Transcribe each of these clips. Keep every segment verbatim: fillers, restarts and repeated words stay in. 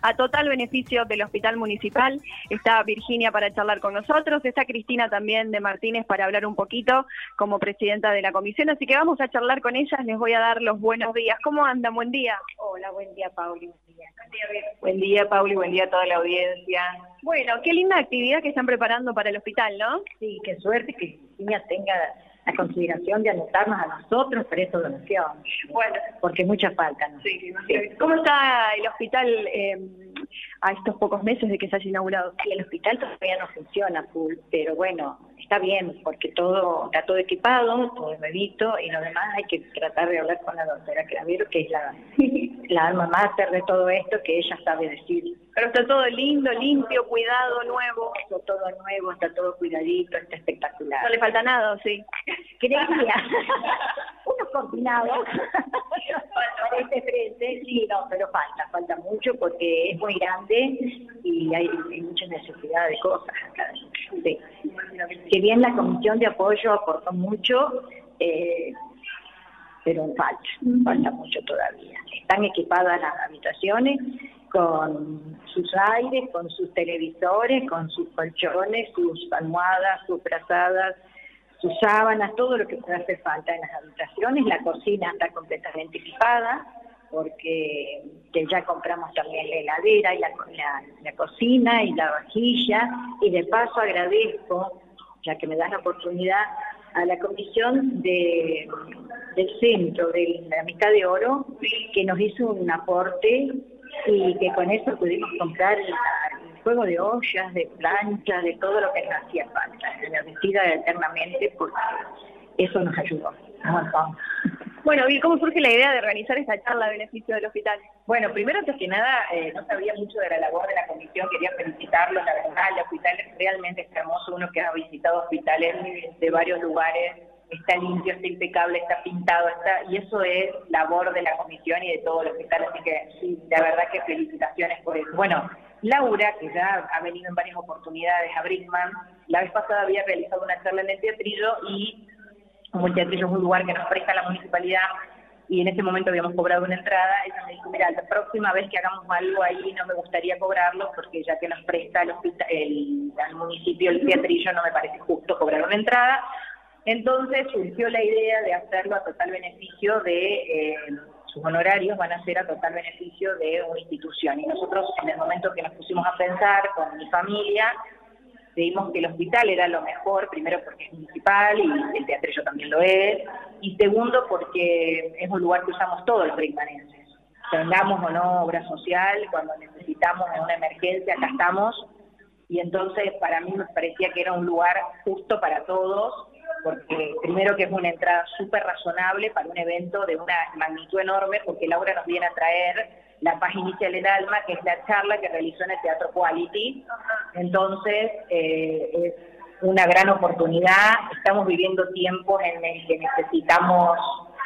a total beneficio del Hospital Municipal. Está Virginia para charlar con nosotros, está Cristina también de Martínez para hablar un poquito como presidenta de la comisión, así que vamos a charlar con ellas, les voy a dar los buenos días. ¿Cómo andan? Buen día. Hola, buen día, Pauli. Buen día, buen día Pauli, buen día a toda la audiencia. Bueno, qué linda actividad que están preparando para el hospital, ¿no? Sí, qué suerte que Virginia tenga la consideración de anotarnos a nosotros para esta donación. Bueno, porque mucha falta, ¿no? Sí, sí. ¿Cómo está el hospital eh, a estos pocos meses de que se haya inaugurado? Sí, el hospital todavía no funciona full, pero bueno, está bien, porque todo está todo equipado, todo nuevito, y lo demás hay que tratar de hablar con la doctora Clavero, que es la, la alma mater de todo esto, que ella sabe decir. Pero está todo lindo, limpio, cuidado, nuevo. Está todo nuevo, está todo cuidadito, está espectacular. No le falta nada, ¿sí? Creía. Unos combinados. Para este frente, sí, no, pero falta, falta mucho porque es muy grande y hay, hay mucha necesidad de cosas acá. Sí. Si bien la comisión de apoyo aportó mucho, eh, pero falta, falta mucho todavía. Están equipadas las habitaciones con sus aires, con sus televisores, con sus colchones, sus almohadas, sus frazadas, sus sábanas, todo lo que pueda hacer falta en las habitaciones. La cocina está completamente equipada, porque que ya compramos también la heladera y la, la, la cocina y la vajilla, y de paso agradezco, ya que me das la oportunidad, a la comisión de, del centro de la Amistad de Oro, que nos hizo un aporte y que con eso pudimos comprar el, el juego de ollas, de planchas, de todo lo que nos hacía falta, la vestida eternamente, porque eso nos ayudó un montón. Bueno, ¿y cómo surge la idea de organizar esta charla a beneficio del hospital? Bueno, primero, antes que nada, eh, no sabía mucho de la labor de la comisión, quería felicitarlos, la verdad, el hospital realmente está hermoso, uno que ha visitado hospitales de varios lugares, está limpio, está impecable, está pintado, está y eso es labor de la comisión y de todo el hospital, así que sí, la verdad que felicitaciones por eso. Bueno, Laura, que ya ha venido en varias oportunidades a Brinkmann, la vez pasada había realizado una charla en el Teatrillo, y como el Teatrillo es un lugar que nos presta la municipalidad, y en ese momento habíamos cobrado una entrada, ella me dijo, mira, la próxima vez que hagamos algo ahí no me gustaría cobrarlo, porque ya que nos presta el, hospital, el, el municipio el Teatrillo, no me parece justo cobrar una entrada. Entonces surgió la idea de hacerlo a total beneficio de, eh, sus honorarios van a ser a total beneficio de una institución. Y nosotros, en el momento que nos pusimos a pensar con mi familia, vimos que el hospital era lo mejor, primero porque es municipal y el Teatrillo también lo es, y segundo porque es un lugar que usamos todos los brinkmanenses. Tengamos o no obra social, cuando necesitamos en una emergencia, acá estamos, y entonces para mí me parecía que era un lugar justo para todos, porque primero que es una entrada súper razonable para un evento de una magnitud enorme, porque Laura nos viene a traer la paz inicial del alma, que es la charla que realizó en el Teatro Quality. Entonces, eh, es una gran oportunidad. Estamos viviendo tiempos en el que necesitamos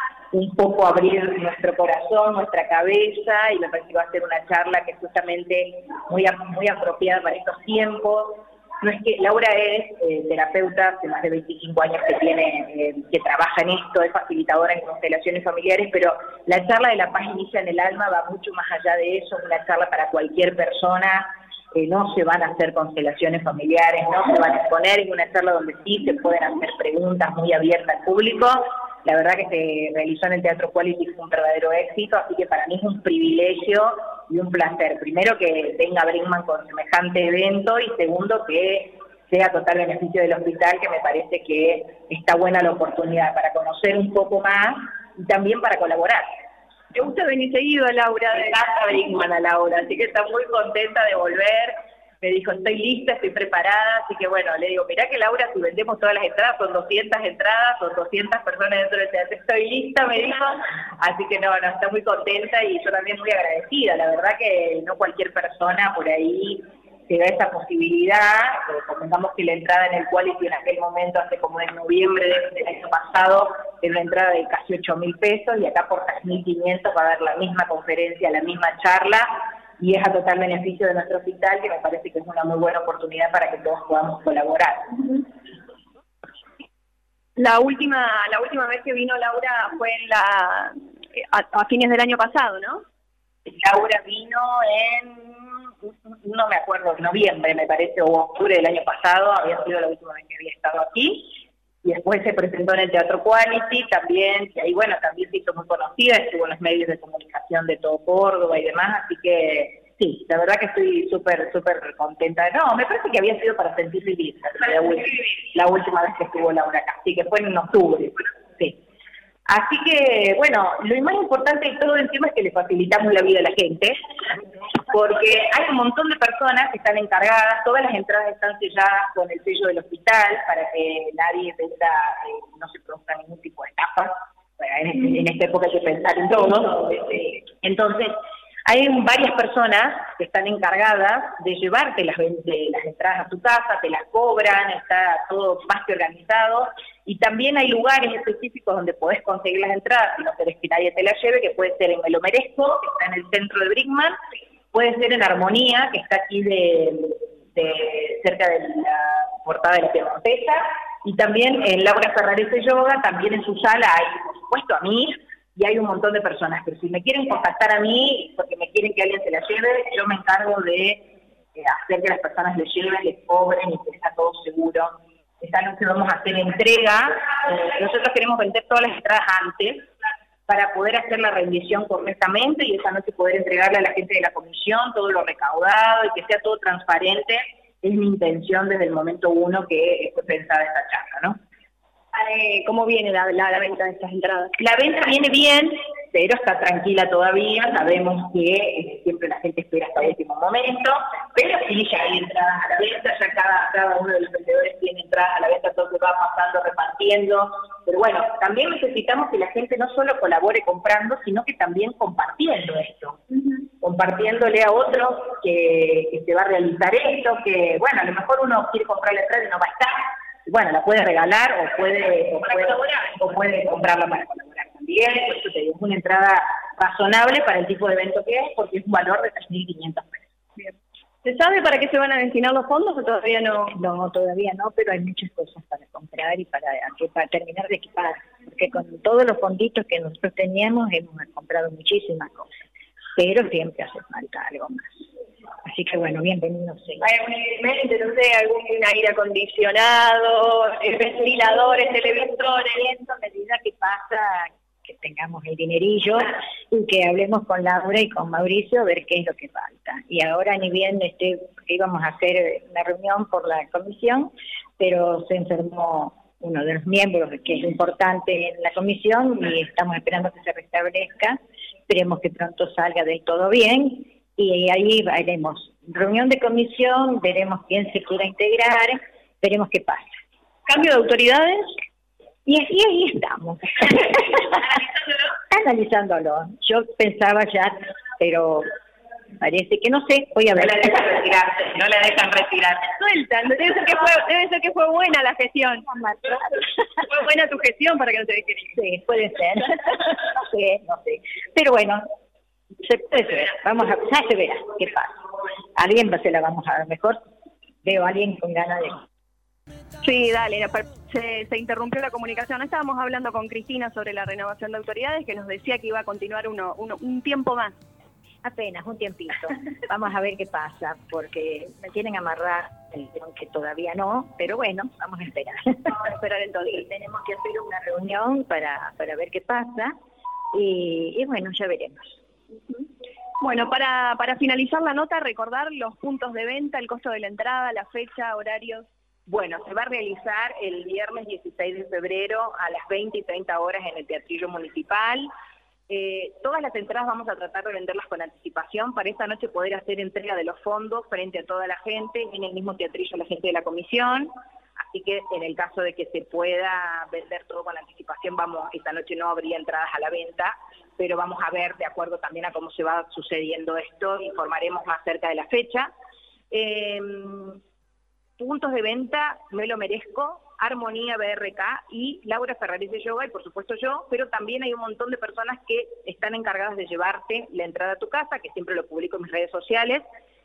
un poco abrir nuestro corazón, nuestra cabeza, y me parece que va a ser una charla que es justamente muy, muy apropiada para estos tiempos. No es que Laura es eh, terapeuta hace más de veinticinco años que tiene, eh, que trabaja en esto, es facilitadora en constelaciones familiares, pero la charla de la paz inicia en el alma va mucho más allá de eso, es una charla para cualquier persona, eh, no se van a hacer constelaciones familiares, no se van a exponer, en una charla donde sí se pueden hacer preguntas muy abiertas al público. La verdad que se realizó en el Teatro Quality, fue un verdadero éxito, así que para mí es un privilegio y un placer. Primero, que venga Brinkmann con semejante evento, y segundo, que sea total beneficio del hospital, que me parece que está buena la oportunidad para conocer un poco más y también para colaborar. ¿Te gusta venir seguido, Laura? Me encanta Brinkmann a Laura, así que está muy contenta de volver. Me dijo, estoy lista, estoy preparada, así que bueno, le digo, mirá que Laura, si vendemos todas las entradas, son doscientas entradas, son doscientas personas dentro del teatro, estoy lista, me dijo, así que no, no, está muy contenta y yo también muy agradecida. La verdad que no cualquier persona por ahí se da esa posibilidad. Eh, comentamos que la entrada en el Quality en aquel momento, hace como en noviembre del año pasado, era una entrada de casi ocho mil pesos, y acá por tres mil quinientos va a haber la misma conferencia, la misma charla, y es a total beneficio de nuestro hospital, que me parece que es una muy buena oportunidad para que todos podamos colaborar. La última la última vez que vino Laura fue en la a, a fines del año pasado, ¿no? Laura vino en no me acuerdo, noviembre me parece, o octubre del año pasado, había sido la última vez que había estado aquí. Y después se presentó en el Teatro Quality también, y ahí bueno, también se hizo muy conocida, estuvo en los medios de comunicación de todo Córdoba y demás, así que sí, la verdad que estoy súper, súper contenta. No, me parece que había sido para Sentir Vivir, la, la última vez que estuvo Laura acá, así que fue en octubre, sí. Así que, bueno, lo más importante de todo encima es que le facilitamos la vida a la gente, porque hay un montón de personas que están encargadas, todas las entradas están selladas con el sello del hospital para que nadie venda, eh, no se produzca ningún tipo de estafa. Bueno, en, en esta época hay que pensar en todo. Entonces, hay varias personas que están encargadas de llevarte las, de las entradas a tu casa, te las cobran, está todo más que organizado. Y también hay lugares específicos donde podés conseguir las entradas si no querés que nadie te las lleve, que puede ser en Me Lo Merezco, que está en el centro de Brickman, puede ser en Armonía, que está aquí de, de cerca de la portada de la Piemontesa, y también en Laura Ferrarese Yoga, también en su sala hay, por supuesto, a mí, y hay un montón de personas. Pero si me quieren contactar a mí, porque me quieren que alguien se la lleve, yo me encargo de eh, hacer que las personas les lleven, les cobren y que está todo seguro. Esta noche vamos a hacer entrega, eh, nosotros queremos vender todas las entradas antes para poder hacer la rendición correctamente y esa noche poder entregarle a la gente de la comisión todo lo recaudado y que sea todo transparente. Es mi intención desde el momento uno que fue pensada esta charla, ¿no? Eh, ¿Cómo viene la, la, la venta de estas entradas? La venta viene bien, pero está tranquila todavía. Sabemos que eh, siempre la gente espera hasta el último momento, pero sí, ya hay entradas a la venta, ya cada, cada uno de los vendedores tiene entradas a la venta, todo se va pasando, repartiendo. Pero bueno, también necesitamos que la gente no solo colabore comprando, sino que también compartiendo esto. Uh-huh. Compartiéndole a otros que, que se va a realizar esto, que bueno, a lo mejor uno quiere comprar la entrada y no va a estar. Bueno, la puede regalar o puede, o puede, o puede comprarla para colaborar también. Por eso te digo, es una entrada razonable para el tipo de evento que es, porque es un valor de tres mil quinientos pesos. Bien. ¿Se sabe para qué se van a destinar los fondos o todavía no? No, todavía no, pero hay muchas cosas para comprar y para, para terminar de equipar. Porque con todos los fonditos que nosotros teníamos hemos comprado muchísimas cosas, pero siempre hace falta algo más. Así que bueno, bienvenidos. Sí. Hay algún elemento, no sé, algún aire acondicionado, ventiladores, televisores. A medida que pasa, que tengamos el dinerillo y que hablemos con Laura y con Mauricio a ver qué es lo que falta. Y ahora ni bien este, íbamos a hacer una reunión por la comisión, pero se enfermó uno de los miembros que es importante en la comisión y estamos esperando que se restablezca. Esperemos que pronto salga del todo bien. Y ahí haremos reunión de comisión, veremos quién se quiera integrar, veremos qué pasa. ¿Cambio de autoridades? Y así ahí estamos. Analizándolo. Yo pensaba ya, pero parece que no sé, voy a ver. No la dejan retirarse, no la dejan retirarse. Sueltan, debe ser que fue, debe ser que fue buena la gestión. Fue buena tu gestión para que no te dejen ir. Sí, puede ser. No sé, no sé. Pero bueno, se puede ver, vamos a, ya se verá qué pasa. Alguien se la vamos a dar mejor. Veo a alguien con ganas de... Sí, dale, se, se interrumpió la comunicación. Estábamos hablando con Cristina sobre la renovación de autoridades, que nos decía que iba a continuar uno, uno, un tiempo más. Apenas, un tiempito. Vamos a ver qué pasa, porque me tienen amarrar, aunque todavía no, pero bueno, vamos a esperar. Vamos a esperar entonces. Sí, tenemos que hacer una reunión para, para ver qué pasa, y, y bueno, ya veremos. Bueno, para, para finalizar la nota, recordar los puntos de venta, el costo de la entrada, la fecha, horarios. Bueno, se va a realizar el viernes dieciséis de febrero a las veinte y treinta horas en el Teatrillo Municipal. Eh, todas las entradas vamos a tratar de venderlas con anticipación para esta noche poder hacer entrega de los fondos frente a toda la gente, en el mismo teatrillo la gente de la comisión. Así que en el caso de que se pueda vender todo con anticipación, vamos, esta noche no habría entradas a la venta, pero vamos a ver, de acuerdo también a cómo se va sucediendo esto, informaremos más cerca de la fecha. Eh, puntos de venta, Me Lo Merezco, Armonía B R K y Laura Ferrarese Yoga, y por supuesto yo, pero también hay un montón de personas que están encargadas de llevarte la entrada a tu casa, que siempre lo publico en mis redes sociales.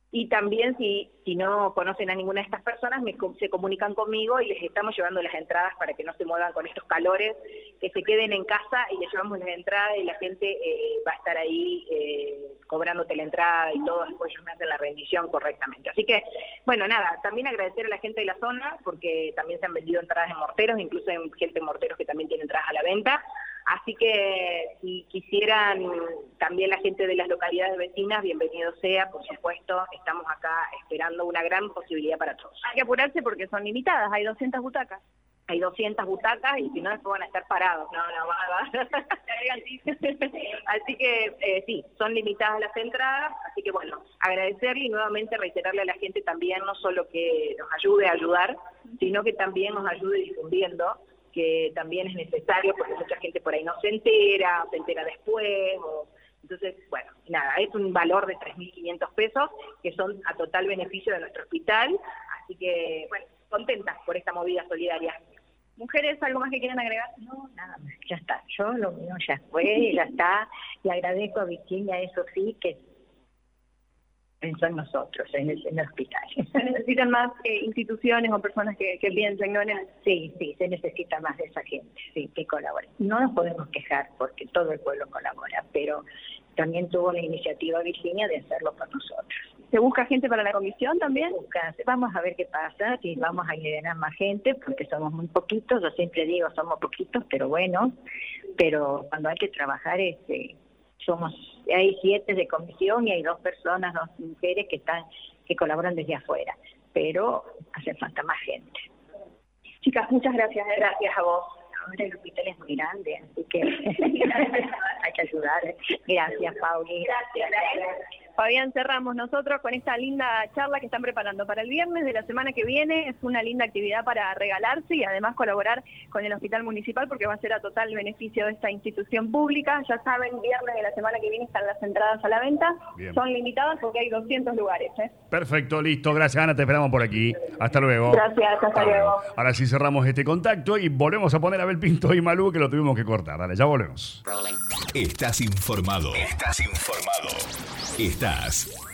Y también si, si no conocen a ninguna de estas personas, me, se comunican conmigo y les estamos llevando las entradas para que no se muevan con estos calores, que se queden en casa y les llevamos las entradas y la gente eh, va a estar ahí eh, cobrándote la entrada y todo, después ellos me hacen la rendición correctamente. Así que, bueno, nada, también agradecer a la gente de la zona, porque también se han vendido entradas en Morteros, incluso hay gente en Morteros que también tiene entradas a la venta. Así que si quisieran también la gente de las localidades vecinas, bienvenido sea, por supuesto, estamos acá esperando una gran posibilidad para todos. Hay que apurarse porque son limitadas, hay doscientas butacas. Hay doscientas butacas y si no después van a estar parados. No, no, va, va. Así que eh, sí, son limitadas las entradas, así que bueno, agradecerle y nuevamente reiterarle a la gente también, no solo que nos ayude a ayudar, sino que también nos ayude difundiendo, que también es necesario porque mucha gente por ahí no se entera, o se entera después, o, entonces, bueno, nada, es un valor de tres mil quinientos pesos que son a total beneficio de nuestro hospital, así que, bueno, contentas por esta movida solidaria. Mujeres, ¿algo más que quieran agregar? No, nada más, ya está, yo lo mío ya fue, ya está, y agradezco a Virginia, eso sí, que pensó en nosotros, en el, en el hospital. ¿Se necesitan más eh, instituciones o personas que, que piensen, no en el... Sí, sí, se necesita más de esa gente, sí, que colabore. No nos podemos quejar porque todo el pueblo colabora, pero también tuvo la iniciativa Virginia de hacerlo por nosotros. ¿Se busca gente para la comisión también? Busca, vamos a ver qué pasa, si vamos a generar más gente, porque somos muy poquitos, yo siempre digo somos poquitos, pero bueno, pero cuando hay que trabajar, este, somos, hay siete de comisión y hay dos personas, dos mujeres que están, que colaboran desde afuera, pero hace falta más gente. Chicas, muchas gracias. ¿eh? Gracias a vos. Ahora el hospital es muy grande, así que hay que ayudar. Gracias, Pauli. Gracias. Fabián, cerramos nosotros con esta linda charla que están preparando para el viernes de la semana que viene. Es una linda actividad para regalarse y además colaborar con el Hospital Municipal porque va a ser a total beneficio de esta institución pública. Ya saben, viernes de la semana que viene están las entradas a la venta. Bien. Son limitadas porque hay doscientos lugares. ¿eh? Perfecto, listo. Gracias, Ana. Te esperamos por aquí. Hasta luego. Gracias, hasta, hasta luego. luego. Ahora sí cerramos este contacto y volvemos a poner a Abel Pinto y Malú, que lo tuvimos que cortar. Dale, ya volvemos. Estás informado. Estás informado. Estás